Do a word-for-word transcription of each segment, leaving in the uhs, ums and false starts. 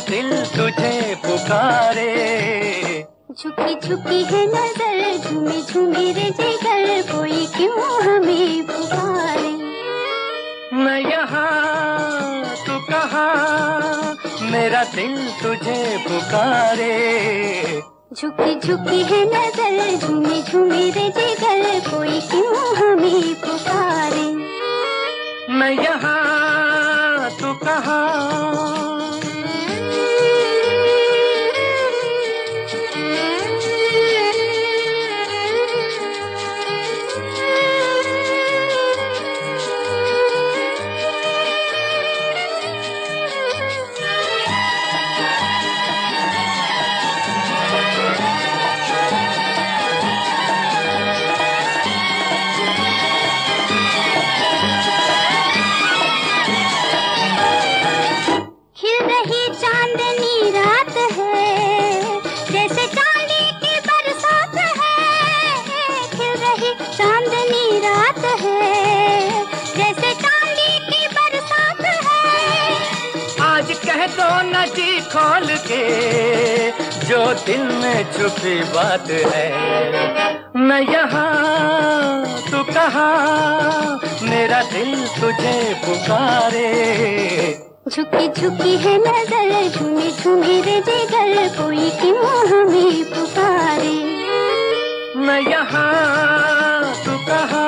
दिल तुझे पुकारे। झुकी झुकी है नजर, झूमी झूमी रे जिगर, कोई क्यों हमें पुकारे। मैं यहाँ तू कहाँ, मेरा दिल तुझे पुकारे। झुकी झुकी है नजर, झूमी झूमी रे जिगर, कोई क्यों हमें पुकारे। मैं यहाँ तू कहाँ। चांदनी रात है, जैसे चांदी की बरसात है। खिल रही चांदनी रात है, जैसे चांदी की बरसात है। आज कह दो न जी खोल के, जो दिल में छुपी बात है। मैं यहाँ तू कहाँ, मेरा दिल तुझे पुकारे। झुकी झुकी है नजर, झूमी झूमी रे जिगर, कोई क्यों हमें पुकारे। मैं यहाँ तू कहाँ।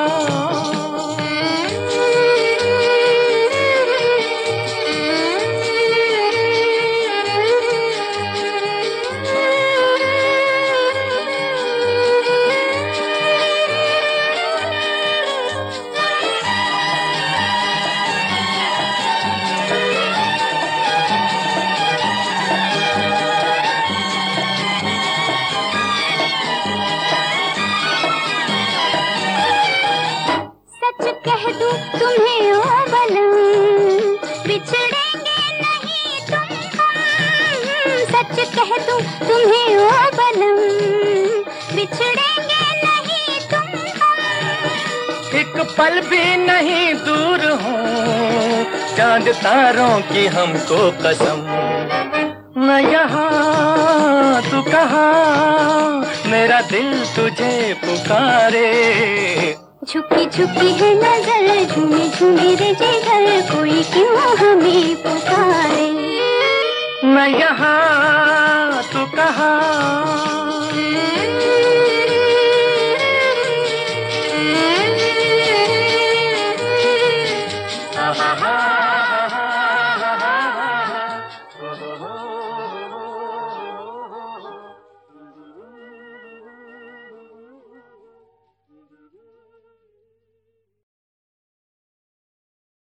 कह दूं तुम्हें ओ बलम, बिछड़ेंगे नहीं तुम हम। सच कह दूं तुम्हें ओ बलम, बिछड़ेंगे नहीं तुम हम। एक पल भी नहीं दूर हूँ, चांद तारों की हमको कसम। मैं यहाँ तू कहाँ, मेरा दिल तुझे पुकारे। झुकी झुकी है नजर, झूमी झूमी रे जिगर, कोई क्यों हमें पुकारे। मैं यहाँ तू कहाँ।